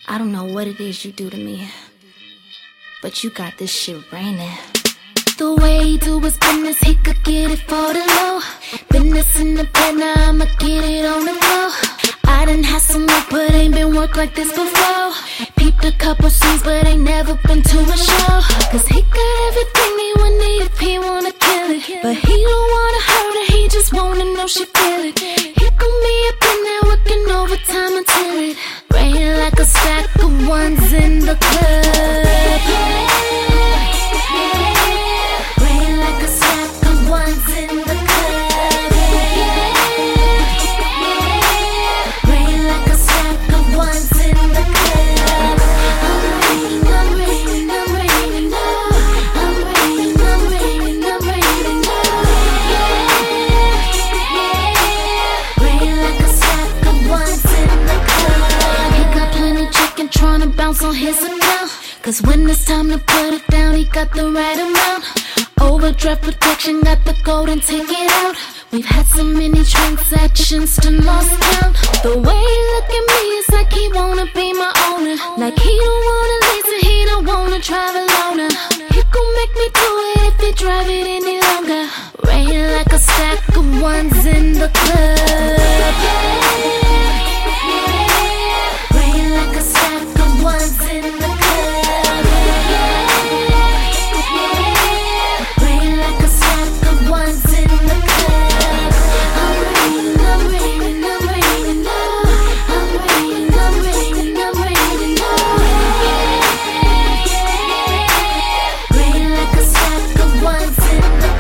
I don't know what it is you do to me, but you got this shit raining. The way he do his business, he could get it for the low. Business in the bed, now I'ma get it on the floor. I done had some luck, but ain't been work like this before. Peeped a couple scenes, but ain't never been to a show. Cause he got everything he wanna if he wanna kill it. But he don't wanna hurt her, he just wanna know she feel it. He gon' be up in there working overtime until it rain like a stack of ones in the club. Rain like a stack of ones in the club. Rain like a stack of ones in the club. I'm raining, I'm raining, I'm raining, I'm raining, I'm raining, rain like a stack of ones in the club. He got plenty chicken tryna bounce on his account. Cause when it's time to put it down, he got the right amount. Overdraft protection, got the golden ticket out. We've had so many transactions to lost count. The way he look at me is like he wanna be my owner. Like he don't wanna leave, so he don't wanna drive alone. He gon' make me do it if he drive it any longer. Rain like a stack of ones in the club. Rain like a stack of ones in the club. Rain like a stack of ones in the club. I'm raining, I'm raining, I'm raining, I'm raining, I'm raining, rain like a stack of ones in the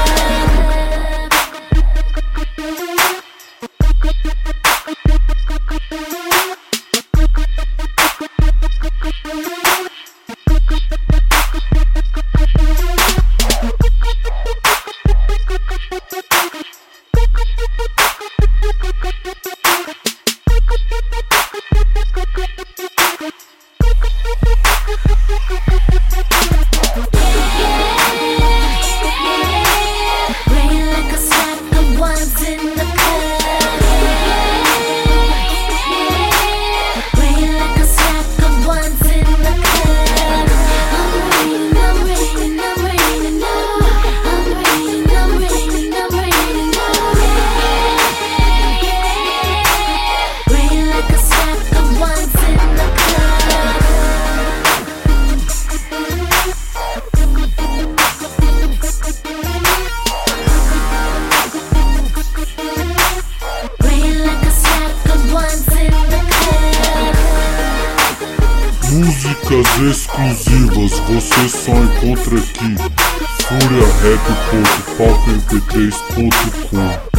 Músicas exclusivas você só encontra aqui. FuriaRap.palcomp3.com